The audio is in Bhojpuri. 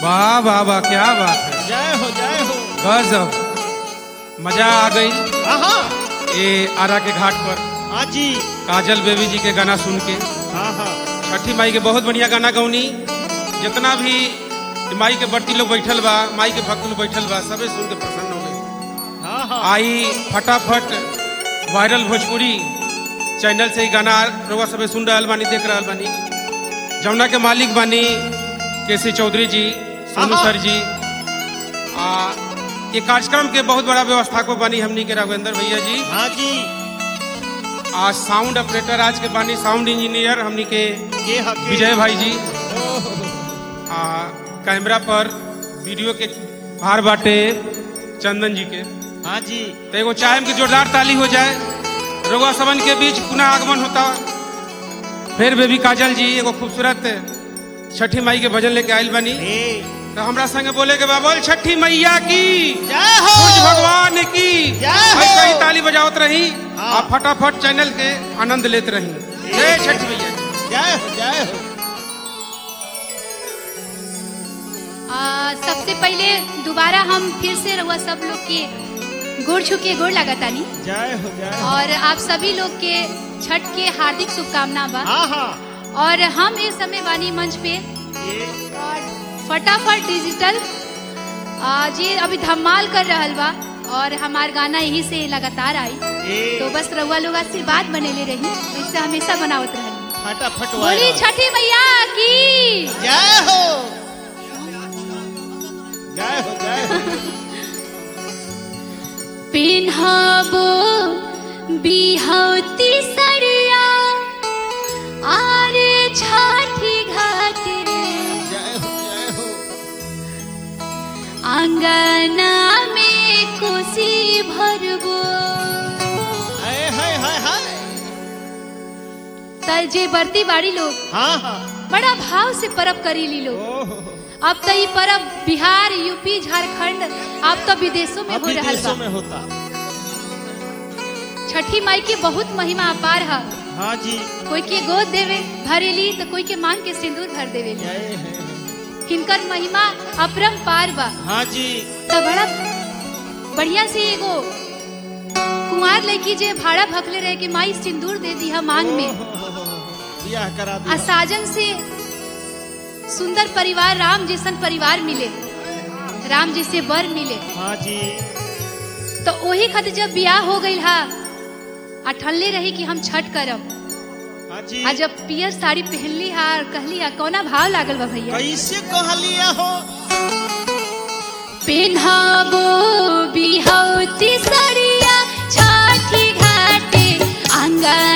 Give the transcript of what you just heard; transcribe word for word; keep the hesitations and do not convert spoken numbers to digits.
वाह वाह वाह, क्या बात है। जय हो जय हो। गजब, मजा आ गई हाँ ये आरा के घाट पर हाँ जी। काजल बेबी जी के गाना सुन के। हाँ हाँ छठी माई के बहुत बढ़िया गाना गौनी। जितना भी माई के बर्ती लोग बैठल बा, माई के भक्त लोग बैठल बा, सबे सुन के प्रसन्न हो गए। हाँ हाँ। आई फटाफट वायरल भोजपुरी चैनल से ही गाना रउआ सबे सुन रहा बानी, देख रहा बानी। जमुना के मालिक बानी केसी चौधरी जी, सोनू सर जी। आ, ये कार्यक्रम के बहुत बड़ा व्यवस्था को बानी हमनी के राघवेंद्र भैया जी। हाँ जी। आज साउंड ऑपरेटर आज के बानी, साउंड इंजीनियर हमनी के के हके विजय भाई जी। आ, कैमरा पर वीडियो के भार बाटे चंदन जी के। हाँ जी। तो एगो चाहे की जोरदार ताली हो जाए। रउआ सबन के बीच पुनः आगमन होता। फिर बेबी काजल जी एगो खूबसूरत छठी माई के भजन लेके आयल बनी। तो हमरा संगे बोले के बा, बोल छठी मैया की जय हो, सूरज भगवान की जय हो। ऐसे ही ताली बजावत रही। हाँ। और फटाफट चैनल के आनंद लेते रही। जय छठी मैया की। जय हो जय हो। आ, सबसे पहले दोबारा हम फिर से रहुआ सब लोग के गोड़ छू के गोड़ लगातानी। जय हो जय हो। और आप सभी लोग के छठ के हार्दिक शुभकामना बा। हाँ हाँ। और हम इस समय वानी मंच पे ये और फटाफट डिजिटल आ, जी अभी धमाल कर रहल बा। और हमार गाना यही से लगातार आई। ये तो बस रहुआ लोग आशीर्वाद बनेले रही, इससे हमेशा बनावत रही। फटाफट बोली वायरल। छठी मैया की जय हो जय हो जय हो। पिन्हाबो बिहौती सरिया आरे छठी घाट रे, जय हो जय हो। आंगना में खुशी भरबो। हाय हाय हाय हाय। त जे बरती बाड़ी लोग हाँ हाँ। बड़ा भाव से परब करीली लोग। ओहो। अब तो ये परब बिहार, यूपी, झारखंड, अब तो विदेशों में अब हो रहल विदेशों बा। में होता। छठी माई की बहुत महिमा अपार है। हाँ जी। कोई के गोद देवे भरेली तो कोई के मांग के सिंदूर भर देवे। जय है। किनकर महिमा अपरंपार बा। हाँ जी। तो बड़ा बढ़िया से एगो कुंवार लड़की जे भाड़ा भखले रहे कि माई सिंदूर दे दी मांग में। ब्याह करा आ दिया। साजन से सुंदर परिवार, राम जैसन परिवार मिले, राम जैसे वर मिले। हाँ जी। तो वही खातिर जब ब्याह हो गई हा आ ठल्ले रही कि हम छठ करब। हाँ जी। आ जब पियर साड़ी पहनली हा और कहली हा, कौना भाव लागल बा भैया। कैसे कहलिया हो। पेन्हाबो बिहौती सरिया छठी घाटे आंगन